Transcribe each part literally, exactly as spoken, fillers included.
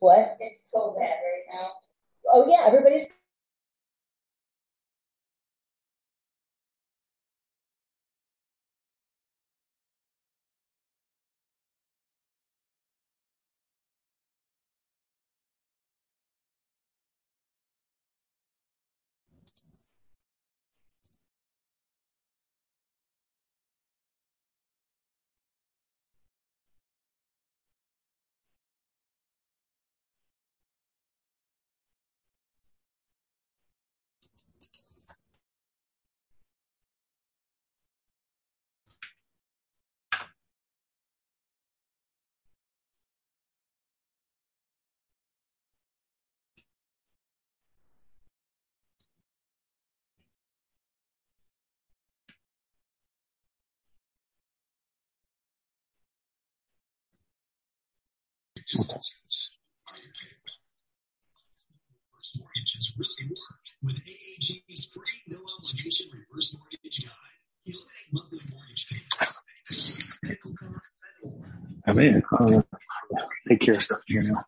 What? It's so bad right now. Oh yeah, everybody's. Mortgages really work with A A G's free no obligation reverse mortgage guide. Eliminate monthly mortgage payments, medical costs, and more. I mean, I'll take care of stuff here now.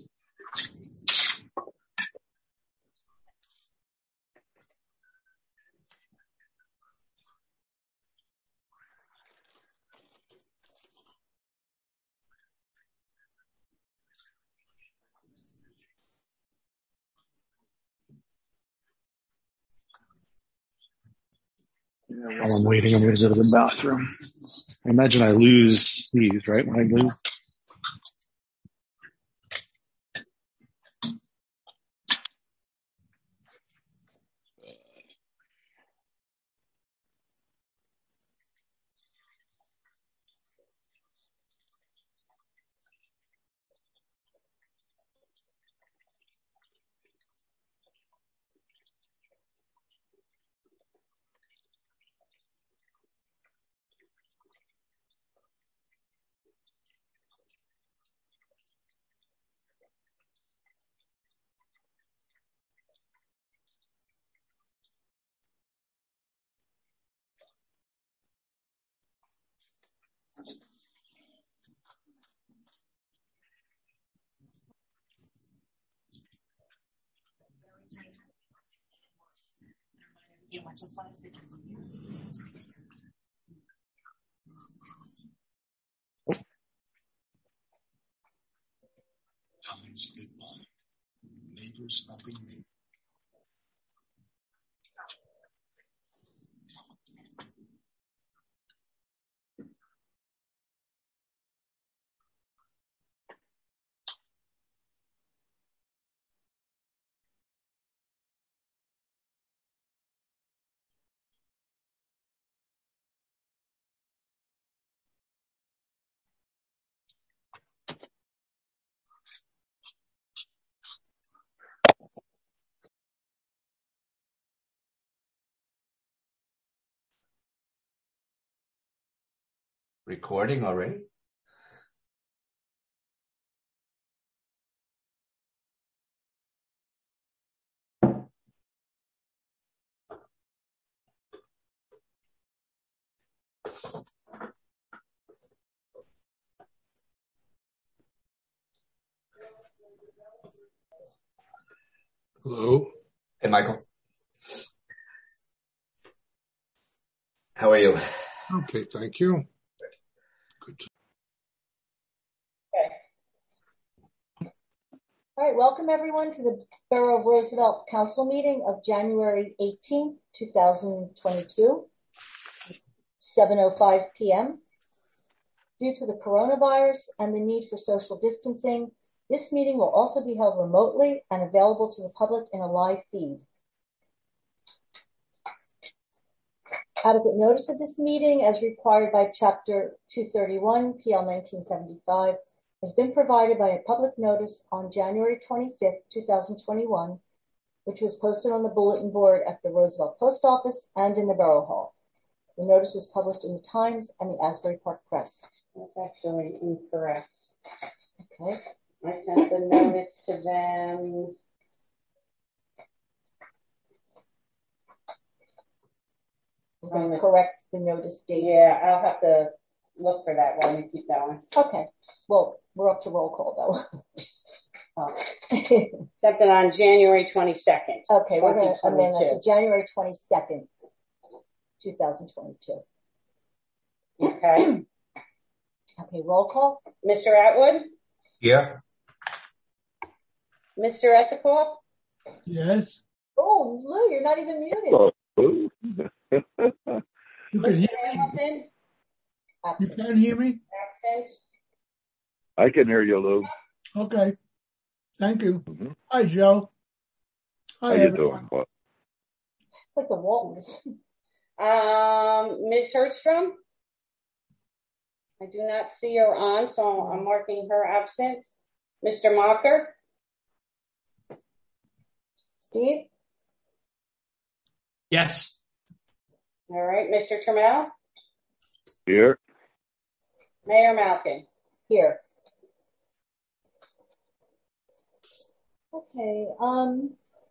While I'm waiting, I'm going to go to the bathroom. I imagine I lose these, right, when I leave? You want just want to sit Times good morning. Neighbors helping neighbors. Recording already? Hello. Hey, Michael. How are you? Okay, thank you. Good. Okay. All right, welcome everyone to the Borough of Roosevelt Council meeting of January eighteenth, twenty twenty-two, seven oh five p.m. Due to the coronavirus and the need for social distancing, this meeting will also be held remotely and available to the public in a live feed. Adequate notice of this meeting, as required by Chapter two thirty-one, P L nineteen seventy-five, has been provided by a public notice on January twenty-fifth, twenty twenty-one, which was posted on the bulletin board at the Roosevelt Post Office and in the Borough Hall. The notice was published in the Times and the Asbury Park Press. That's actually incorrect. Okay. I sent the notice to them. We're going to correct the notice date. Yeah, I'll have to look for that while you keep going. Okay. Well, we're up to roll call, though. Oh. Something on January twenty-second. Okay, we're going to amend that to January twenty-second, twenty twenty-two. Okay. Okay, roll call. Mister Atwood? Here. Mister Esikoff? Yes. Oh, Lou, you're not even muted. Oh. You can hear me? Hamilton? You can hear me? Absent. I can hear you, Lou. Okay. Thank you. Mm-hmm. Hi, Joe. Hi, How you everyone. doing? What? It's like the Waltons. Um, Miz Hertzstrom? I do not see her on, so I'm marking her absent. Mister Mocker? Steve? Yes. All right. Mister Trammell? Here. Mayor Malkin? Here. Okay, um,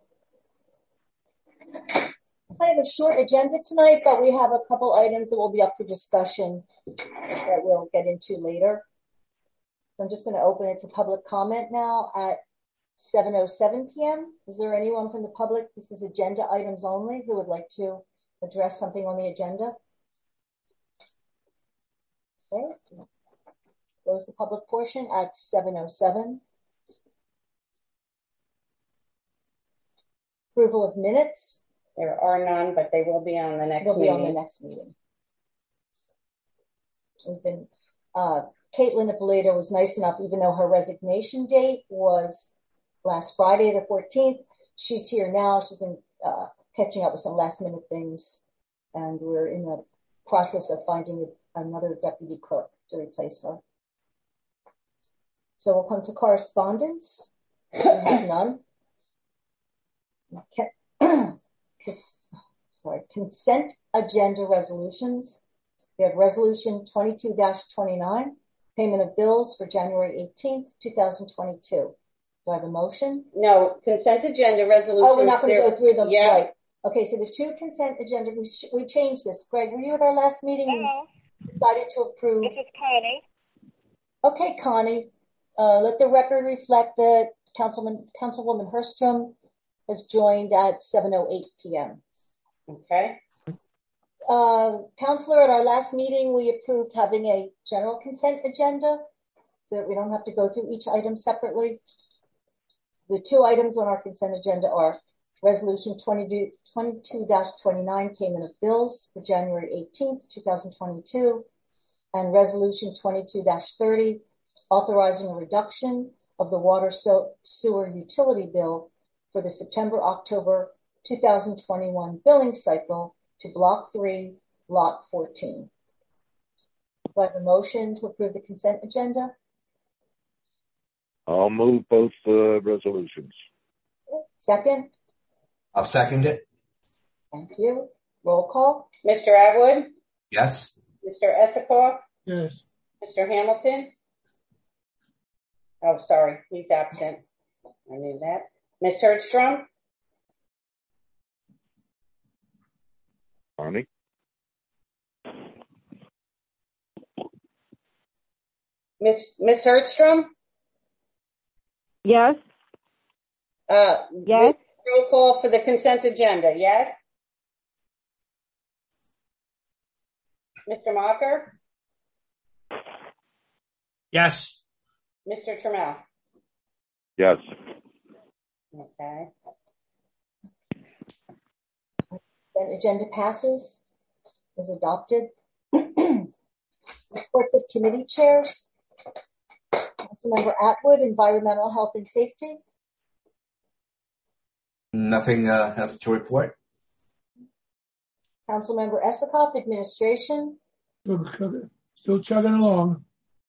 kind of a short agenda tonight, but we have a couple items that will be up for discussion that we'll get into later. So I'm just going to open it to public comment now at seven oh seven p.m. Is there anyone from the public, this is agenda items only, who would like to address something on the agenda? Okay, close the public portion at seven oh seven. Approval of minutes. There are none, but they will be on the next They'll be meeting. on the next meeting. We've been, uh, Caitlin Ippolito was nice enough, even though her resignation date was last Friday, the fourteenth. She's here now. She's been uh, catching up with some last minute things, and we're in the process of finding another deputy clerk to replace her. So we'll come to correspondence. We have none. Okay. Sorry, consent agenda resolutions. We have resolution twenty-two dash twenty-nine, payment of bills for January eighteenth, twenty twenty-two. Do I have a motion? No, consent agenda resolutions. Oh, we're not going to go through them. Yeah. Right. Okay, so the two consent agenda, we, sh- we changed this. Greg, were you at our last meeting? Hello. We decided to approve. This is Connie. Okay, Connie. Uh, let the record reflect that Councilman, Councilwoman Herstrom has joined at seven oh eight p.m. Okay. Uh, Counselor, at our last meeting, we approved having a general consent agenda so that we don't have to go through each item separately. The two items on our consent agenda are Resolution twenty-two dash twenty-nine, payment of bills for January eighteenth, twenty twenty-two, and Resolution twenty-two dash thirty, authorizing a reduction of the water sewer utility bill for the September-October two thousand twenty-one billing cycle to Block three, Lot fourteen. Do I have a motion to approve the consent agenda? I'll move both uh, resolutions. Second? I'll second it. Thank you. Roll call? Mister Atwood? Yes. Mister Esikoff? Yes. Mister Hamilton? Oh, sorry. He's absent. I knew that. Miz Hertzstrom? Connie? Miss Miss Hertzstrom? Yes. Uh, Yes. Roll call for the consent agenda, yes? Mister Mocker? Yes. Mister Trammell? Yes. Okay. Then agenda passes, is adopted. Reports of committee chairs. Councilmember Atwood, Environmental Health and Safety. Nothing, uh, nothing to report. Councilmember Esikoff, Administration. Still chugging, still chugging along.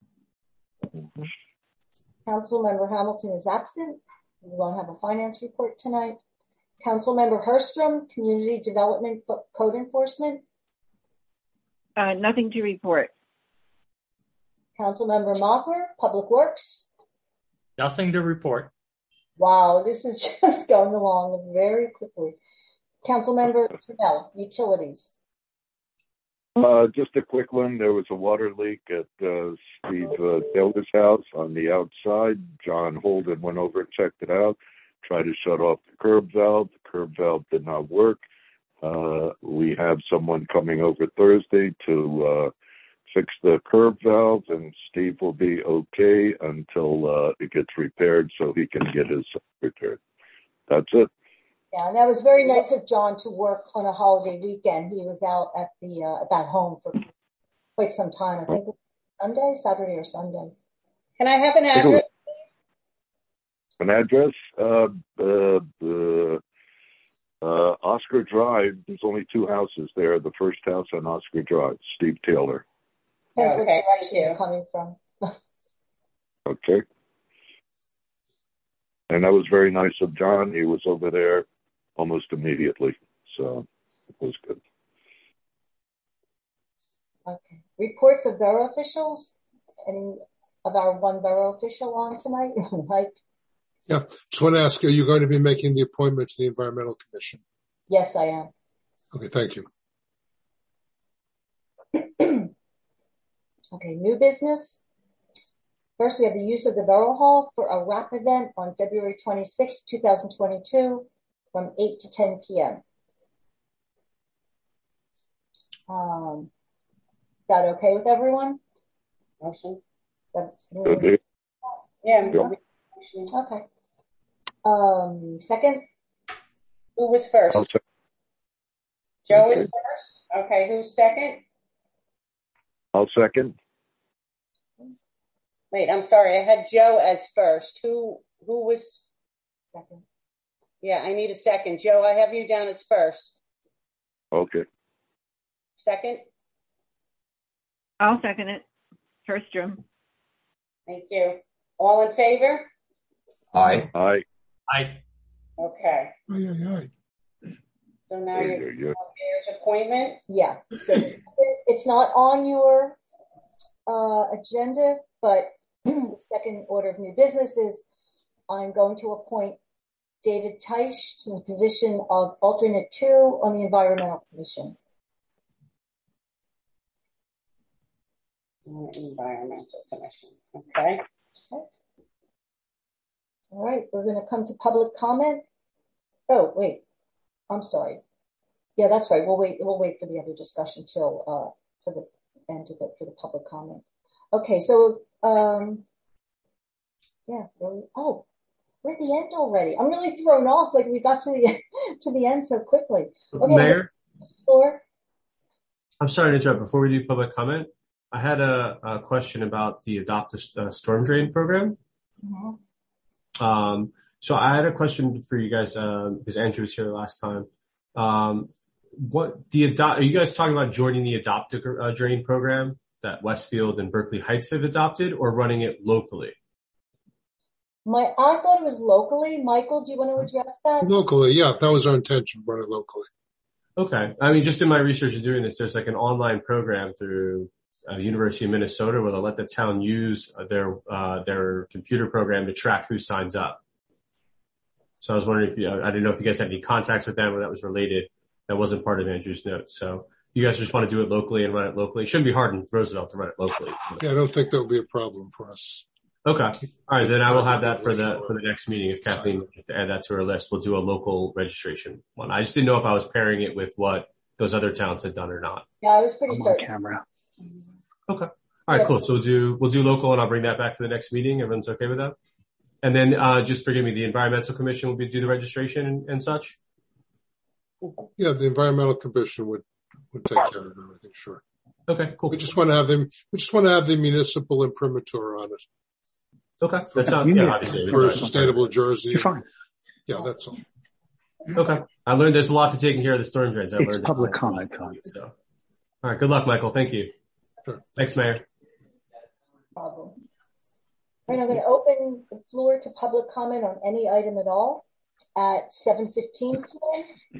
Councilmember Hamilton is absent. We won't have a finance report tonight. Councilmember Herstrom, Community Development Code Enforcement. Uh, nothing to report. Councilmember Mocker, Public Works. Nothing to report. Wow, this is just going along very quickly. Councilmember Trammell, Utilities. Uh, just a quick one. There was a water leak at uh, Steve uh, Taylor's house on the outside. John Holden went over and checked it out, tried to shut off the curb valve. The curb valve did not work. Uh, we have someone coming over Thursday to uh, fix the curb valve, and Steve will be okay until uh, it gets repaired so he can get his repaired. That's it. Yeah, and that was very nice of John to work on a holiday weekend. He was out at the uh, at that home for quite some time. I think it was Sunday, Saturday or Sunday. Can I have an address, please? An address? Uh, uh, uh, uh, Oscar Drive. There's only two houses there. The first house on Oscar Drive, Steve Taylor. Depends Okay, what direction thank you. you're coming from. Okay. And that was very nice of John. He was over there almost immediately. So it was good. Okay. Reports of borough officials? Any of our one borough official on tonight? Mike? Yeah. Just want to ask, are you going to be making the appointment to the Environmental Commission? Yes, I am. Okay, thank you. Okay, new business. First, we have the use of the Borough Hall for a rap event on February twenty-sixth, twenty twenty-two from eight to ten p.m. Um, is that okay with everyone? Motion. That, Okay. Yeah. Yeah. okay. Um, second? Who was first? I'll check. Joe Okay. is first. Okay, who's second? I'll second. Wait, I'm sorry. I had Joe as first. Who who was Second. Yeah, I need a second. Joe, I have you down as first. Okay. Second? I'll second it. Hirstrom. Thank you. All in favor? Aye. Aye. Aye. Okay. Aye, aye, aye. So now Yeah, you're yeah, yeah. mayor's appointment. Yeah. So it's not on your uh, agenda, but the second order of new business is I'm going to appoint David Teich to the position of alternate two on the Environmental Commission. Environmental Commission. Okay. All right, we're going to come to public comment. Oh, wait, I'm sorry. Yeah, that's right. We'll wait. We'll wait for the other discussion till uh, for the end of it for the public comment. Okay, so um, yeah. Really, oh, we're at the end already. I'm really thrown off. Like we got to the to the end so quickly. Okay, Mayor, floor. I'm sorry to interrupt. Before we do public comment, I had a, a question about the Adopt a uh, Storm Drain program. Mm-hmm. Um, so I had a question for you guys, uh, because Andrew was here last time. Um, what the adopt, are you guys talking about joining the Adopt a uh, Drain program that Westfield and Berkeley Heights have adopted, or running it locally? My, I thought it was locally. Michael, do you want to address that? Locally, yeah, that was our intention, run it locally. Okay. I mean, just in my research of doing this, there's like an online program through uh, University of Minnesota where they'll let the town use their, uh, their computer program to track who signs up. So I was wondering if you, I didn't know if you guys had any contacts with them or that was related. That wasn't part of Andrew's notes. So you guys just want to do it locally and run it locally. It shouldn't be hard in Roosevelt to run it locally. Yeah, I don't think that would be a problem for us. Okay. All right. Then I will have that for the, for the next meeting. If Kathleen would like to add that to her list, we'll do a local registration one. I just didn't know if I was pairing it with what those other towns had done or not. Yeah, I was pretty I'm certain. on camera. Okay. All right, cool. So we'll do, we'll do local and I'll bring that back for the next meeting. Everyone's okay with that? And then, uh, just forgive me, the Environmental Commission will be, do the registration and, and such? Yeah, the Environmental Commission would, would take care of everything, sure. Okay, cool. We just want to have them, we just want to have the municipal imprimatur on it. Okay. That sounds, yeah, obviously. For a sustainable Jersey. You're fine. Yeah, that's all. Okay. I learned there's a lot to taking care of the storm drains. I It's learned public it. comment time. So, all right. Good luck, Michael. Thank you. Sure. Thanks, Mayor. Problem. All right, I'm going to open the floor to public comment on any item at all at seven fifteen p.m.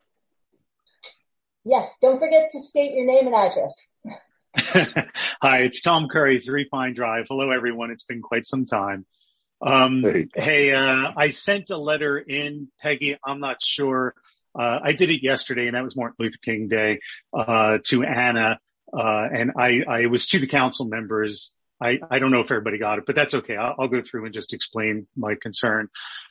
Yes, don't forget to state your name and address. Hi, it's Tom Curry, Three Pine Drive. Hello, everyone. It's been quite some time. Um, Hey. hey, uh, I sent a letter in, Peggy. I'm not sure Uh, I did it yesterday, and that was Martin Luther King Day, uh, to Anna. Uh, and I, I was to the council members. I, I don't know if everybody got it, but that's okay. I'll, I'll go through and just explain my concern.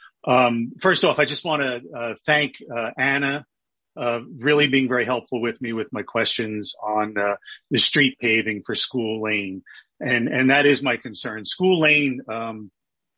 Um, first off, I just want to, uh, thank, uh, Anna, uh, really being very helpful with me with my questions on, uh, the street paving for School Lane. And, and that is my concern. School Lane, um,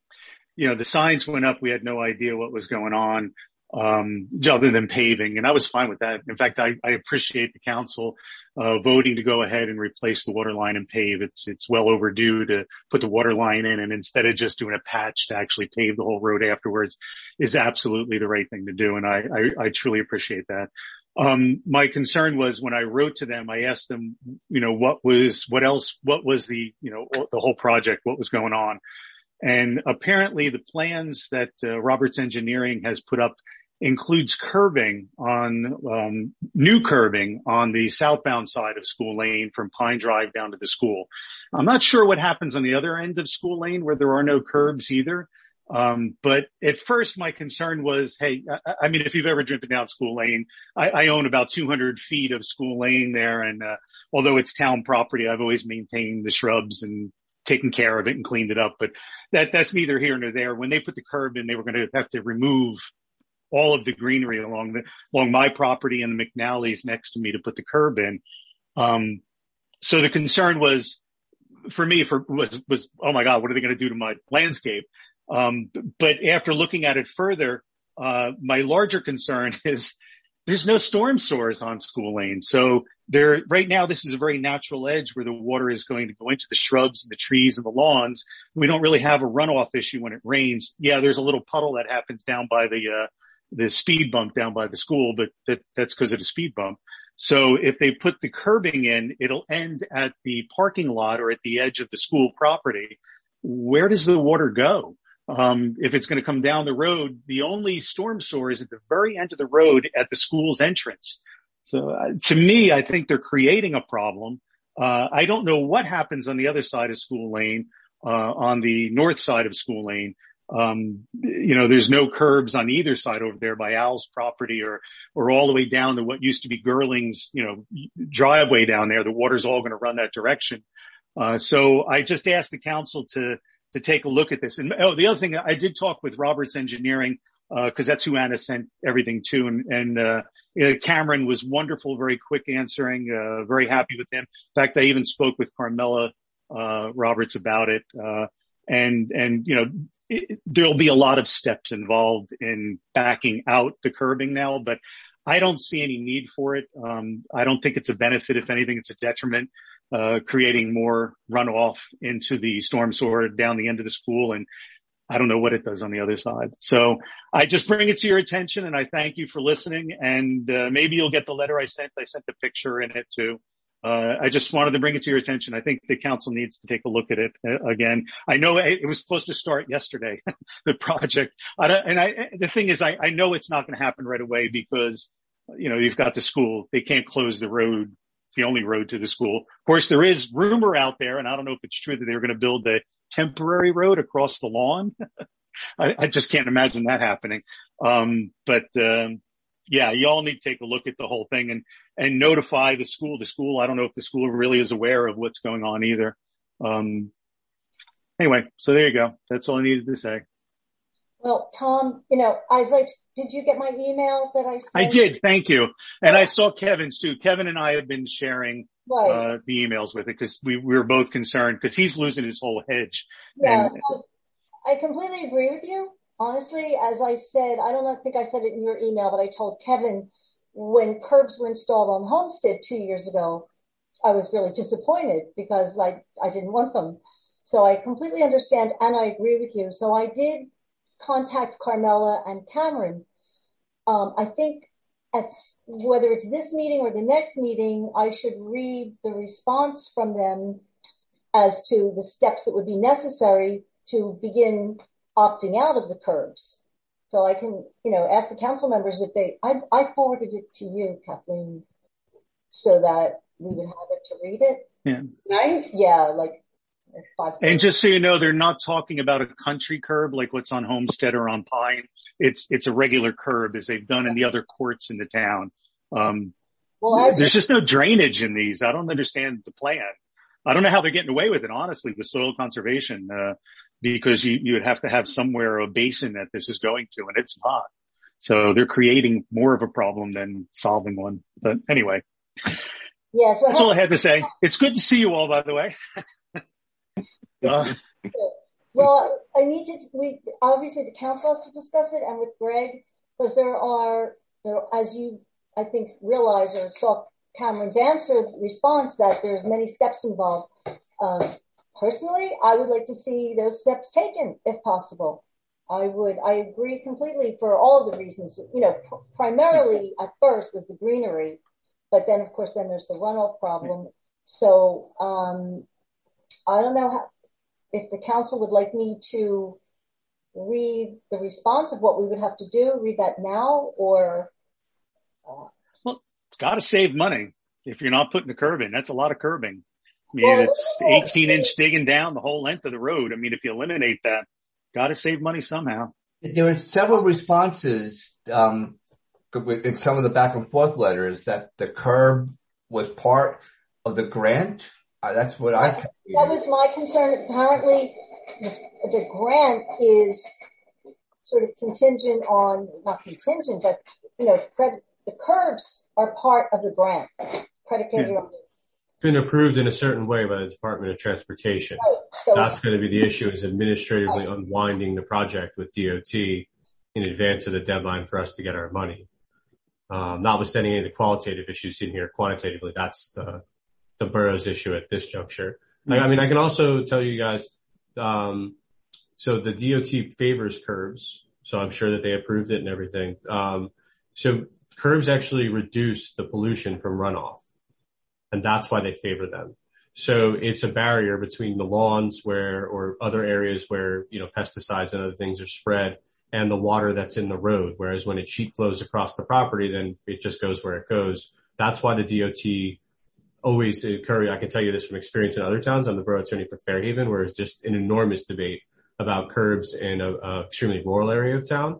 you know, the signs went up. We had no idea what was going on, um, other than paving. And I was fine with that. In fact, I, I appreciate the council, uh, voting to go ahead and replace the water line and pave. It's, it's well overdue to put the water line in, and instead of just doing a patch to actually pave the whole road afterwards is absolutely the right thing to do. And I, I, I truly appreciate that. Um, my concern was when I wrote to them, I asked them, you know, what was, what else, what was the, you know, the whole project, what was going on? And apparently the plans that uh, Roberts Engineering has put up includes curbing on, um, new curbing on the southbound side of School Lane from Pine Drive down to the school. I'm not sure what happens on the other end of School Lane where there are no curbs either. Um, but at first my concern was, hey, I, I mean, if you've ever driven down School Lane, I, I own about two hundred feet of School Lane there. And, uh, although it's town property, I've always maintained the shrubs and taken care of it and cleaned it up. But that, that's neither here nor there. When they put the curb in, they were going to have to remove all of the greenery along the, along my property and the McNally's next to me to put the curb in. Um, so the concern was for me for was, was, oh my God, what are they going to do to my landscape? Um, but after looking at it further, uh, my larger concern is there's no storm sewers on School Lane. So there, right now, this is a very natural edge where the water is going to go into the shrubs and the trees and the lawns. We don't really have a runoff issue when it rains. Yeah, there's a little puddle that happens down by the, uh, the speed bump down by the school, but that, that's because of the speed bump. So if they put the curbing in, it'll end at the parking lot or at the edge of the school property. Where does the water go? Um, if it's going to come down the road, the only storm sewer is at the very end of the road at the school's entrance. So uh, to me, I think they're creating a problem. Uh, I don't know what happens on the other side of School Lane, uh, on the north side of School Lane. Um, you know, there's no curbs on either side over there by Al's property or, or all the way down to what used to be Girling's, you know, driveway down there. The water's all going to run that direction. Uh, so I just asked the council to, to take a look at this. And oh, the other thing, I did talk with Roberts Engineering, uh, cause that's who Anna sent everything to. And, and, uh, Cameron was wonderful, very quick answering, uh, very happy with him. In fact, I even spoke with Carmela, uh, Roberts about it. Uh, and, and, you know, it, there'll be a lot of steps involved in backing out the curbing now, but I don't see any need for it. Um, I don't think it's a benefit. If anything, it's a detriment, uh, creating more runoff into the storm sewer down the end of the school. And I don't know what it does on the other side. So I just bring it to your attention, and I thank you for listening. And, uh, maybe you'll get the letter I sent. I sent a picture in it too. Uh, I just wanted to bring it to your attention. I think the council needs to take a look at it uh, again. I know it, it was supposed to start yesterday, the project. I don't, and I, the thing is, I, I know it's not going to happen right away because, you know, you've got the school. They can't close the road. It's the only road to the school. Of course, there is rumor out there, and I don't know if it's true, that they were going to build a temporary road across the lawn. I, I just can't imagine that happening. Um, but, um, yeah, you all need to take a look at the whole thing and, and notify the school. The school, I don't know if the school really is aware of what's going on either. Um, anyway, so there you go. That's all I needed to say. Well, Tom, you know, I was like, did you get my email that I sent? I did. Thank you. And I saw Kevin's too. Kevin and I have been sharing right. uh, the emails with it because we, we were both concerned because he's losing his whole hedge. Yeah, and, I completely agree with you. Honestly, as I said, I don't think I said it in your email, but I told Kevin when curbs were installed on Homestead two years ago, I was really disappointed because I, I didn't want them. So I completely understand and I agree with you. So I did contact Carmela and Cameron. Um, I think at whether it's this meeting or the next meeting, I should read the response from them as to the steps that would be necessary to begin opting out of the curbs. So I can, you know, ask the council members if they, I, I forwarded it to you, Kathleen, so that we would have it to read it. Yeah. Right? Yeah, like five. And just so you know, they're not talking about a country curb like what's on Homestead or on Pine. it's, it's a regular curb as they've done in the other courts in the town. Um, well, there's just no drainage in these. I don't understand the plan. I don't know how they're getting away with it, honestly, with soil conservation, uh, because you, you would have to have somewhere a basin that this is going to, and it's not. So they're creating more of a problem than solving one. But anyway, yes, that's all I had to say. It's good to see you all, by the way. uh, well, I need to, we, obviously the council has to discuss it, and with Greg, because there are, there, as you, I think, realize or saw Cameron's answer response, that there's many steps involved. Um, personally, I would like to see those steps taken if possible. I would, I agree completely for all of the reasons, you know, pr- primarily at first was the greenery, but then of course, then there's the runoff problem. So, um, I don't know how, if the council would like me to read the response of what we would have to do, read that now, or, uh, well, it's got to save money. If you're not putting the curb in, that's a lot of curbing. I mean, well, it's eighteen inch digging down the whole length of the road. I mean, if you eliminate that, got to save money somehow. There were several responses, um, in some of the back and forth letters that the curb was part of the grant. Uh, that's what I. That was my concern. Apparently, the, the grant is sort of contingent on, not contingent, but, you know, it's pred- the curbs are part of the grant, predicated yeah. on the been approved in a certain way by the Department of Transportation. Right. So, that's going to be the issue, is administratively right. unwinding the project with D O T in advance of the deadline for us to get our money. Um, notwithstanding any of the qualitative issues seen here, quantitatively, that's the, the borough's issue at this juncture. Mm-hmm. I, I mean, I can also tell you guys, um, so the D O T favors curbs, so I'm sure that they approved it and everything. Um, so curbs actually reduce the pollution from runoff. And that's why they favor them. So it's a barrier between the lawns where, or other areas where, you know, pesticides and other things are spread, and the water that's in the road. Whereas when it sheet flows across the property, then it just goes where it goes. That's why the D O T always, Curry, I can tell you this from experience in other towns. I'm the borough attorney for Fairhaven, where it's just an enormous debate about curbs in a, a extremely rural area of town.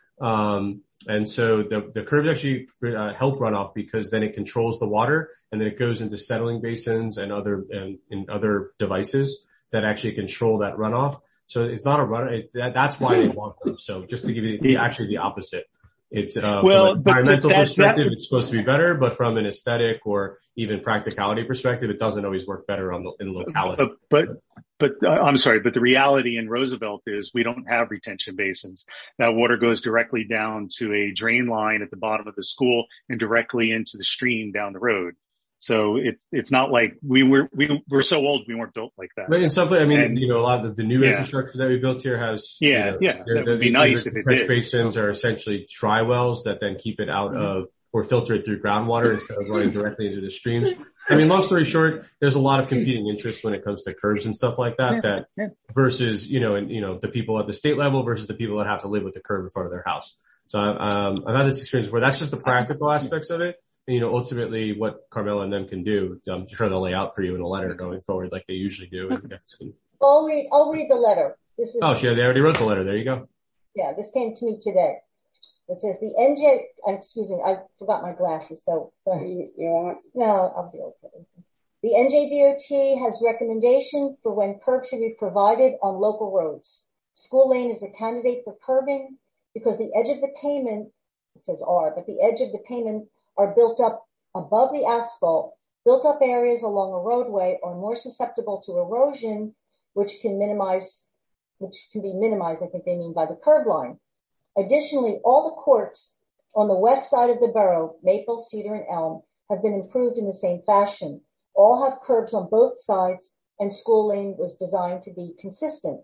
Um, And so the, the curbs actually uh, help runoff, because then it controls the water, and then it goes into settling basins and other and, and other devices that actually control that runoff. So it's not a run. It, that, that's why they want them. So just to give you, it's actually the opposite. It's uh, well, from an environmental that, perspective, that, it's supposed to be better, but from an aesthetic or even practicality perspective, it doesn't always work better on the in the locality. But but, but uh, I'm sorry, but the reality in Roosevelt is we don't have retention basins. That water goes directly down to a drain line at the bottom of the school and directly into the stream down the road. So it's it's not like we were we we're so old we weren't built like that. But in some way, I mean, and, you know, a lot of the new yeah. infrastructure that we built here has, yeah, you know, yeah, that would be nice if it trench did. basins are essentially dry wells that then keep it out mm-hmm. of or filter it through groundwater instead of running directly into the streams. I mean, long story short, there's a lot of competing interests when it comes to curbs and stuff like that. Yeah, that yeah. versus, you know, and you know, the people at the state level versus the people that have to live with the curb in front of their house. So um, I've had this experience where that's just the practical aspects of it. And, you know, ultimately what Carmela and them can do, I'm sure they'll lay out for you in a letter going forward like they usually do. And you guys can... I'll read, I'll read the letter. This is, oh, sure. They already wrote the letter. There you go. Yeah, this came to me today. It says the N J, excuse me, I forgot my glasses, so. You, you want? No, I'll be okay. The N J D O T has recommendation for when curbs should be provided on local roads. School Lane is a candidate for curbing because the edge of the pavement, it says R, but the edge of the pavement are built up above the asphalt. Built up areas along a roadway are more susceptible to erosion, which can minimize, which can be minimized, I think they mean by the curb line. Additionally, all the courts on the west side of the borough, Maple, Cedar, and Elm, have been improved in the same fashion. All have curbs on both sides, and School Lane was designed to be consistent.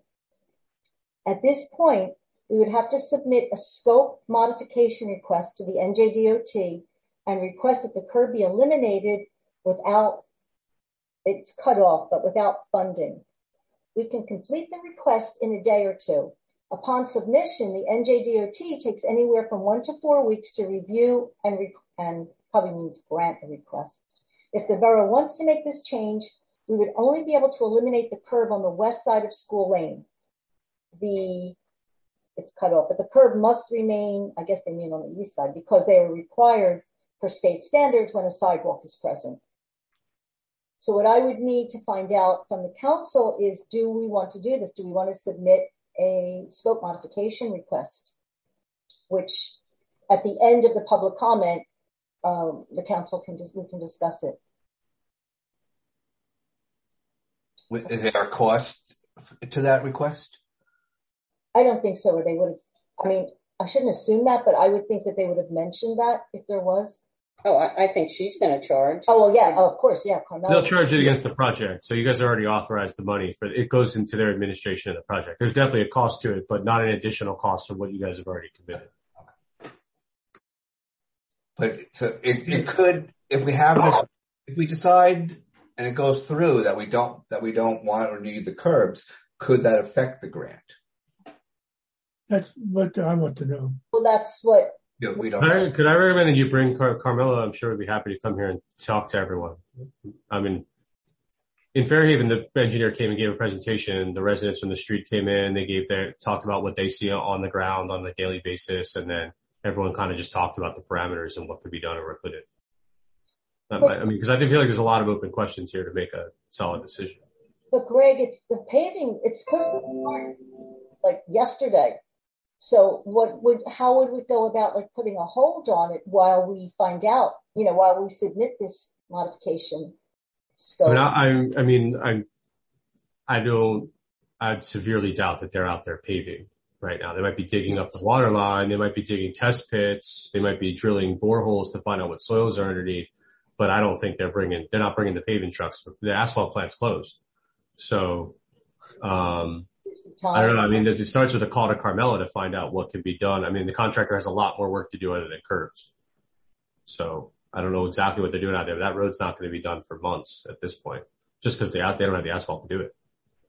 At this point, we would have to submit a scope modification request to the N J D O T and request that the curb be eliminated without, it's cut off, but without funding. We can complete the request in a day or two. Upon submission, the N J D O T takes anywhere from one to four weeks to review and, re- and probably need to grant a request. If the borough wants to make this change, we would only be able to eliminate the curb on the west side of School Lane. The it's cut off. But the curb must remain, I guess they mean on the east side, because they are required for state standards when a sidewalk is present. So what I would need to find out from the council is, do we want to do this? Do we want to submit a scope modification request, which at the end of the public comment, um, the council can just, we can discuss it. Is there a cost to that request? I don't think so. Or they would have, I mean, I shouldn't assume that, but I would think that they would have mentioned that if there was. Oh, I, I think she's going to charge. Oh, well, yeah, oh, of course, yeah. Carmel. They'll charge it against the project. So you guys already authorized the money for it. Goes into their administration of the project. There's definitely a cost to it, but not an additional cost of what you guys have already committed. But so it, it could, if we have this, if we decide and it goes through that we don't, that we don't want or need the curbs, could that affect the grant? That's what I want to know. Well, that's what. Yeah, we don't. Could I, could I recommend that you bring Car- Carmela? I'm sure we'd be happy to come here and talk to everyone. I mean, in Fairhaven, the engineer came and gave a presentation. The residents from the street came in. They gave their, talked about what they see on the ground on a daily basis. And then everyone kind of just talked about the parameters and what could be done or what couldn't. Um, I mean, because I feel like there's a lot of open questions here to make a solid decision. But Greg, it's the paving, it's supposed to start like yesterday. So what would, how would we go about like putting a hold on it while we find out, you know, while we submit this modification scope? I mean, I, I mean, I, I don't, I'd severely doubt that they're out there paving right now. They might be digging up the water line. They might be digging test pits. They might be drilling boreholes to find out what soils are underneath. But I don't think they're bringing, they're not bringing the paving trucks. The asphalt plant's closed. So, um, I don't know. I mean, it starts with a call to Carmela to find out what can be done. I mean, the contractor has a lot more work to do other than curbs. So I don't know exactly what they're doing out there. But that road's not going to be done for months at this point, just because they, they don't have the asphalt to do it.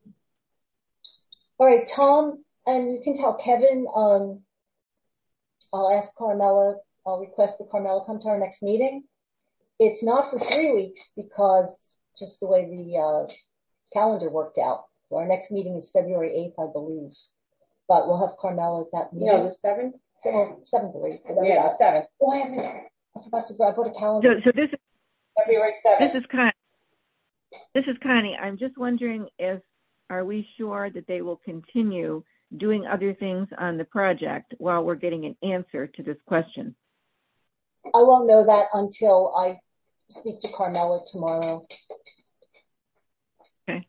All right, Tom, and you can tell Kevin, um, I'll ask Carmela, I'll request that Carmela come to our next meeting. It's not for three weeks because just the way the uh, calendar worked out. So our next meeting is February eighth, I believe. But we'll have Carmela at that meeting. No, the seventh? So, seventh or eighth. Yeah, the seventh. Oh, I haven't, I forgot to grab, I bought a calendar. So, so this is, February seventh. this is kind this is Connie. I'm just wondering if, are we sure that they will continue doing other things on the project while we're getting an answer to this question? I won't know that until I speak to Carmela tomorrow. Okay.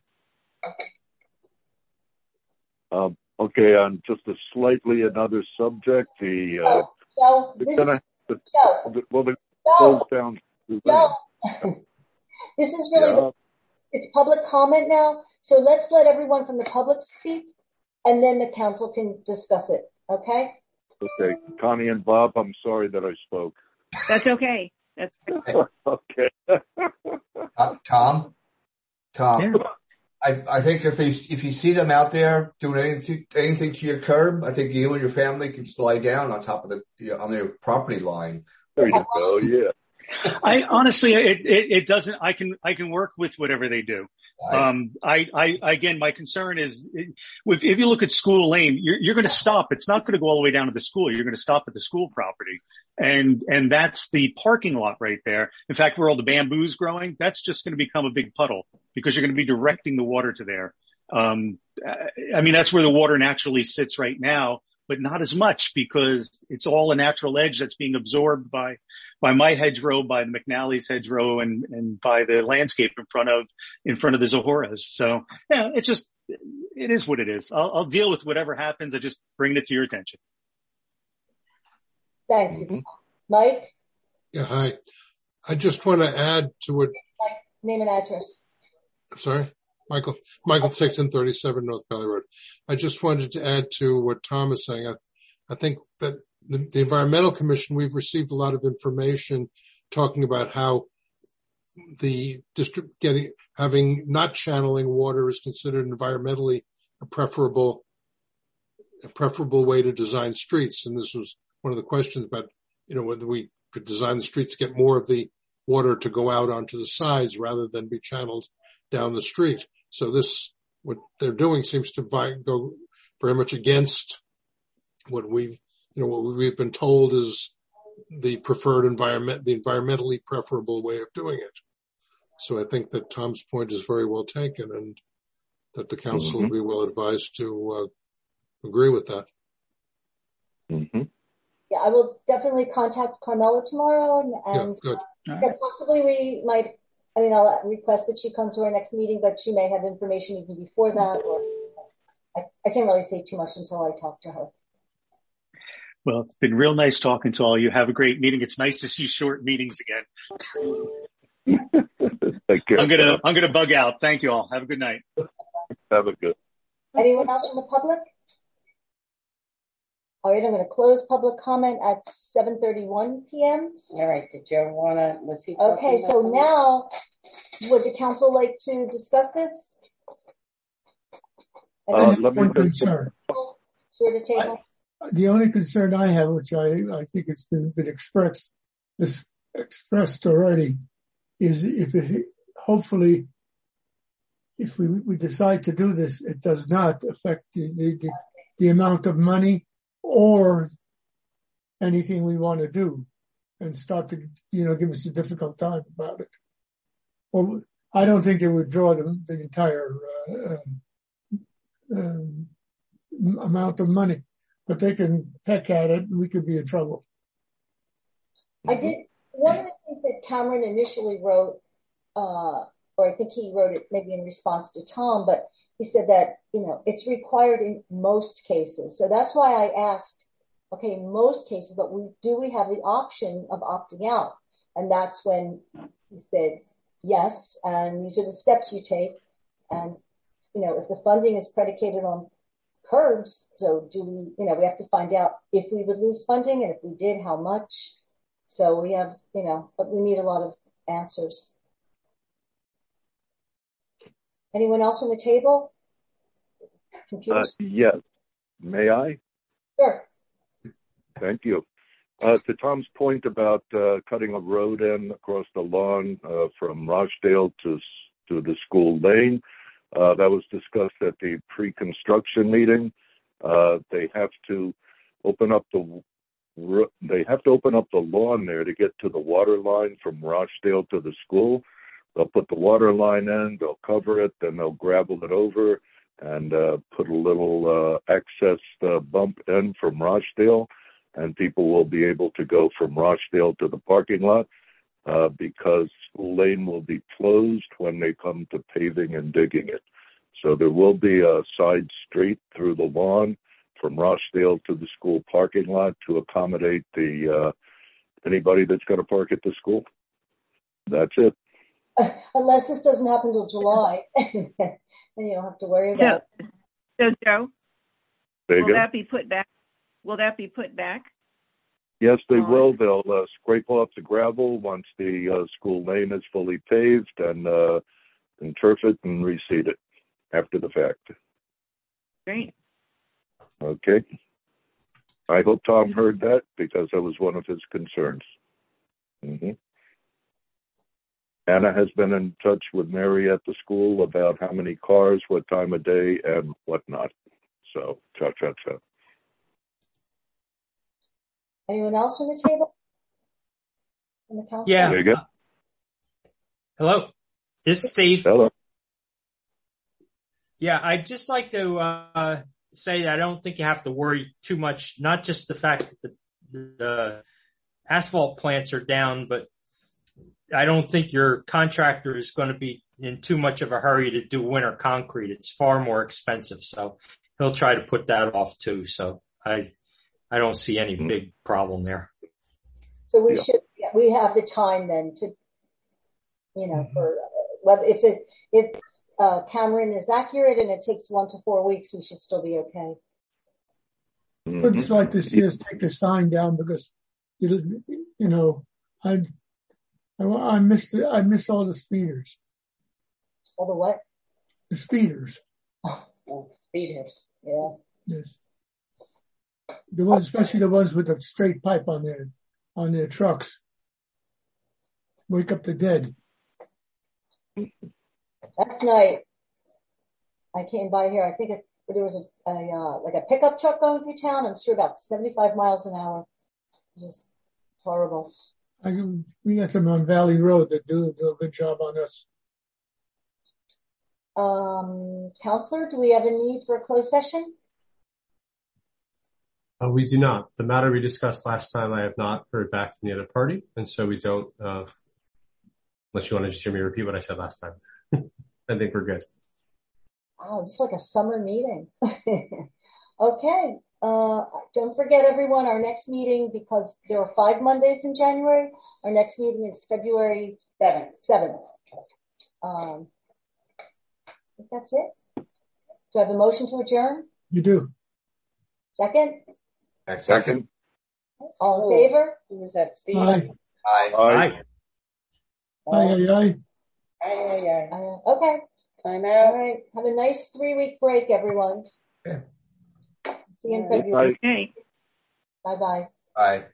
Um, okay, on just a slightly another subject, the, uh, Oh, Joe, this gonna, is, the, Joe, the, well, the Joe, close down. Joe. This is really, Yeah. the, it's public comment now. So let's let everyone from the public speak and then the council can discuss it. Okay? Okay, Connie and Bob, I'm sorry that I spoke. That's okay. That's okay. Uh, Tom, Tom, Yeah. I, I think if they, if you see them out there doing anything, anything to your curb, I think you and your family can just lie down on top of the, you know, on their property line. There you go. Yeah. I honestly, it, it, it doesn't, I can, I can work with whatever they do. Um, I, I, again, my concern is if, if you look at School Lane, you're, you're going to stop. It's not going to go all the way down to the school. You're going to stop at the school property. And, and that's the parking lot right there. In fact, where all the bamboo's growing, that's just going to become a big puddle because you're going to be directing the water to there. Um, I mean, that's where the water naturally sits right now, but not as much because it's all a natural edge that's being absorbed by, by my hedgerow, by the McNally's hedgerow, and, and by the landscape in front of, in front of the Zohoras. So yeah, it just, it is what it is. I'll, I'll deal with whatever happens. I just bring it to your attention. Thank you. Mm-hmm. Mike? Yeah, hi. I just want to add to what... Mike, name and address. I'm sorry? Michael, Michael Sexton, thirty-seven North Valley Road. I just wanted to add to what Tom is saying. I, I think that the, the Environmental Commission, we've received a lot of information talking about how the district getting, having not channeling water is considered environmentally a preferable, a preferable way to design streets. And this was one of the questions about, you know, whether we could design the streets to get more of the water to go out onto the sides rather than be channeled down the street. So this, what they're doing seems to go very much against what we, you know, what we've been told is the preferred environment, the environmentally preferable way of doing it. So I think that Tom's point is very well taken, and that the council mm-hmm. will be well advised to uh, agree with that. Mm-hmm. Yeah, I will definitely contact Carmela tomorrow, and, and yeah, good. Uh, right. possibly we might, I mean, I'll request that she come to our next meeting, but she may have information even before that, or I, I can't really say too much until I talk to her. Well, it's been real nice talking to all you. Have a great meeting. It's nice to see short meetings again. Thank you. I'm gonna, I'm gonna bug out. Thank you all. Have a good night. Have a good. Anyone else from the public? All right, I'm going to close public comment at seven thirty-one p.m. All right. Did you want to, was he? Okay, so now, would the council like to discuss this? Uh, let me one concern. Sort of table. I, the only concern I have, which I, I think it's been, been expressed, this expressed already, is if it, hopefully, if we, we decide to do this, it does not affect the, the, the, the amount of money or anything we want to do and start to, you know, give us a difficult time about it. Well, I don't think it would draw the, the entire, uh, um, amount of money, but they can peck at it and we could be in trouble. I did, one of the things that Cameron initially wrote, uh, or I think he wrote it maybe in response to Tom, but he said that, you know, it's required in most cases. So that's why I asked, okay, in most cases, but we, do we have the option of opting out? And that's when he said, yes, and these are the steps you take. And, you know, if the funding is predicated on curbs, so do we, you know, we have to find out if we would lose funding, and if we did, how much. So we have, you know, but we need a lot of answers. Anyone else on the table? Uh, yes. May I? Sure. Thank you. Uh, to Tom's point about uh, cutting a road in across the lawn uh, from Rochdale to to the school lane, uh, that was discussed at the pre-construction meeting. Uh, they have to open up the they have to open up the lawn there to get to the water line from Rochdale to the school. They'll put the water line in, they'll cover it, then they'll gravel it over and uh, put a little uh, access uh, bump in from Rochdale, and people will be able to go from Rochdale to the parking lot uh, because school lane will be closed when they come to paving and digging it. So there will be a side street through the lawn from Rochdale to the school parking lot to accommodate the uh, anybody that's going to park at the school. That's it. Uh, unless this doesn't happen until July, then you don't have to worry about so, it. So, Joe, will go. that be put back? Will that be put back? Yes, they oh. will. They'll uh, scrape off the gravel once the uh, school lane is fully paved and uh, and turf it and reseed it after the fact. Great. Okay. I hope Tom heard that because that was one of his concerns. Mm-hmm. Anna has been in touch with Mary at the school about how many cars, what time of day, and whatnot. So, cha cha cha. Anyone else on the table? On the council? Yeah. There you go. Uh, hello. This is Steve. Hello. Yeah, I'd just like to uh, say that I don't think you have to worry too much. Not just the fact that the, the asphalt plants are down, but I don't think your contractor is going to be in too much of a hurry to do winter concrete. It's far more expensive, so he'll try to put that off too. So I, I don't see any mm-hmm. big problem there. So we yeah. should, we have the time then to, you know, mm-hmm. for whether if it if uh, Cameron is accurate and it takes one to four weeks, we should still be okay. Mm-hmm. I'd just like to see us take the sign down because, you know, I. I miss the, I miss all the speeders. All the what? The speeders. Oh, oh speeders. Yeah. Yes. The ones, especially the ones with the straight pipe on their, on their trucks. Wake up the dead. Last night, I came by here. I think it, there was a, a uh, like a pickup truck going through town. I'm sure about seventy-five miles an hour. Just horrible. I can, we got some on Valley Road that do, do a good job on us. Um, Counselor, do we have a need for a closed session? Uh, we do not. The matter we discussed last time, I have not heard back from the other party, and so we don't, uh, unless you want to just hear me repeat what I said last time. I think we're good. Wow, just like a summer meeting. Okay. Uh, don't forget, everyone, our next meeting, because there are five Mondays in January, our next meeting is February seventh. seventh. Um, I think that's it. Do I have a motion to adjourn? You do. Second? A second. All in favor? Who was that, Steve? Aye. Aye. Aye. Aye, aye, aye. Aye, aye, aye. Uh, okay. Time All out. right. Have a nice three-week break, everyone. Yeah. See you in February. Okay. Bye-bye. Aye.